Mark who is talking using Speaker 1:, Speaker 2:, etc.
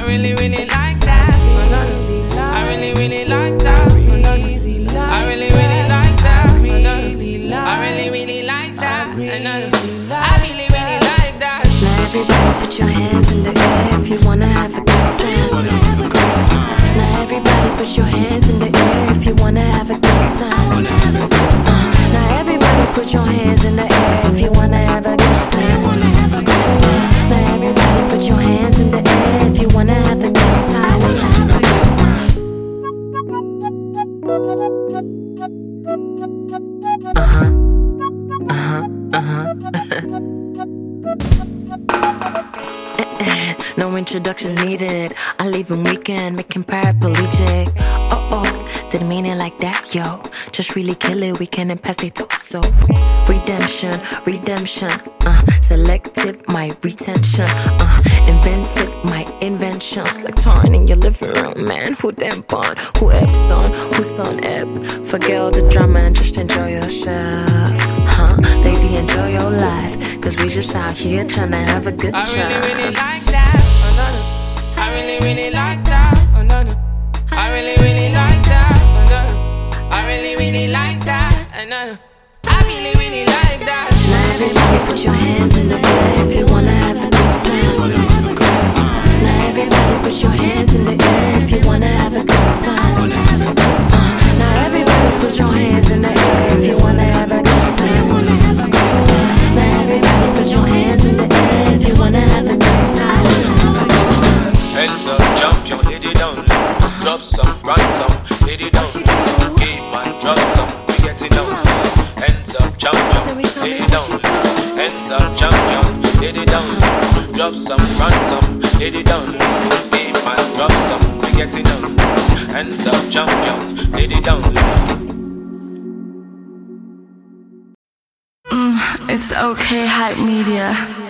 Speaker 1: really, really like that. I really, really like that. I really, really like that. I really, really like that. I really, really like that.
Speaker 2: Now everybody put your hands in the air if you wanna have a good time. Now everybody put your hands in the air if you wanna have a good time. Now everybody put your hands in the air if you wanna have a good time. Now everybody put your hands in the air if you wanna have a good time. No introductions needed. I leave him weekend, making paraplegic. Didn't mean it like that, yo. Just really kill it, weekend and pass they torso. Redemption, selective, my retention. Inventive, my inventions. Like touring in your living room, man. Who them born? Who Ep's on? Who's on Ep? Forget all the drama and just enjoy yourself. Lady, enjoy your life. Cause we just out here trying to have a good time.
Speaker 1: I really, really like that. I really, really like that. I really, really like that. I really, really like that. I really, really like that.
Speaker 2: Now everybody put your hands in the air if you wanna have a good time. Now everybody put your hands in the air if you wanna have a good time. Now everybody put your hands in the air if you wanna have a good time. Now everybody put your hands in the air if you wanna have a good time.
Speaker 3: Hands up, champion, hit it down. Drop some, run some, hit it down. Keep man, drop some, we get it down. Hands up, champion, hit it down. Hands up, champion, hit it down. Drop some, run some, hit it down. Keep man, drop some, we get it down. Hands up, champion, hit it down.
Speaker 4: It's okay, hype media.